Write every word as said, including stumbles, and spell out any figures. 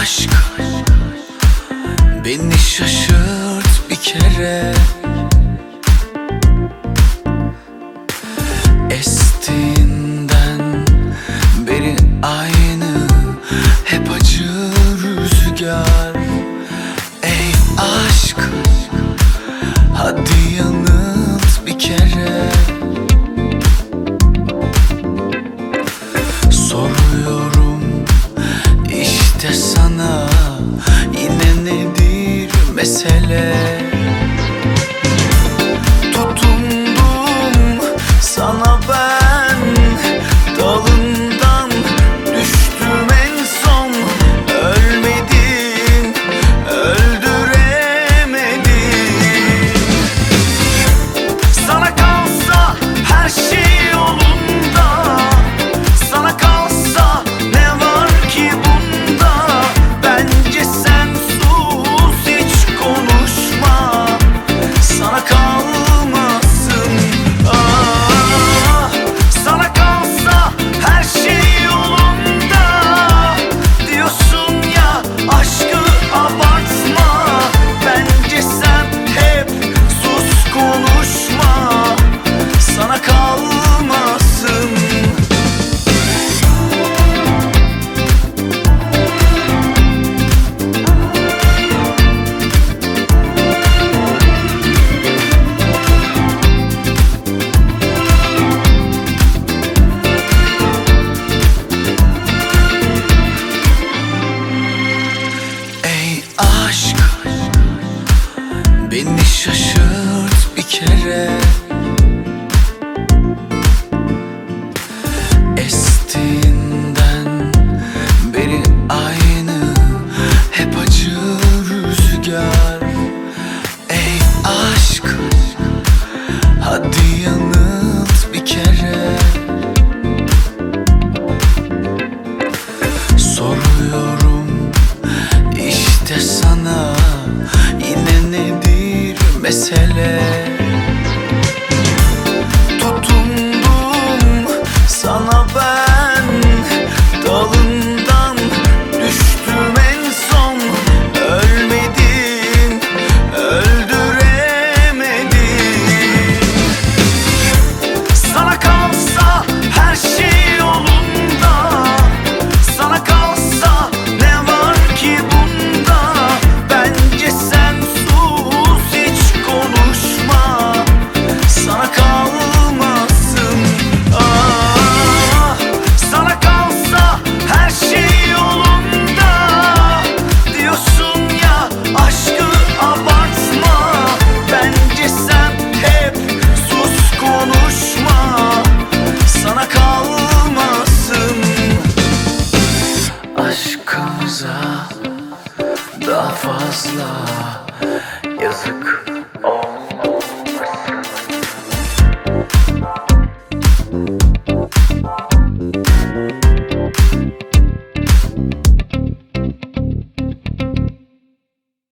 aşk beni şaşırt bir kere. Estiğinden beri aynı, hep acı rüzgar. Ey aşk, hadi yanılt bir kere. Soruyorum işte sana, yine nedir mesele? Tutundum sana ben, dalından düştüm en son. Ölmedin, öldüremedin. Sana kalsa her şey yolunda, sana kalsa ne var ki bunda? Bence sen sus, hiç konuşma, sana kalmasın. Ah, sana kalsa her şey yolunda diyorsun ya, aşkı abartma. Bence sen hep sus, konuşma, sana kalmasın. Ey aşk, beni şaşırt bir kere. Estiğinden beri aynı, hep acı rüzgar. Ey aşk, hadi yanılt bir kere. Soruyorum işte sana, yine nedir mesele? Tutundum sana ben, dalından düştüm en son. Ölmedin, öldüremedin. Sana kalsa her şey yolunda, sana kalsa ne var ki bunda? Bence sen sus, hiç konuşma, sana kalmasın. Ah, sana kalsa her şey yolunda diyorsun ya, aşkı abartma. Bence sen hep sus, konuşma, sana kalmasın. Aşkımıza daha fazla yazık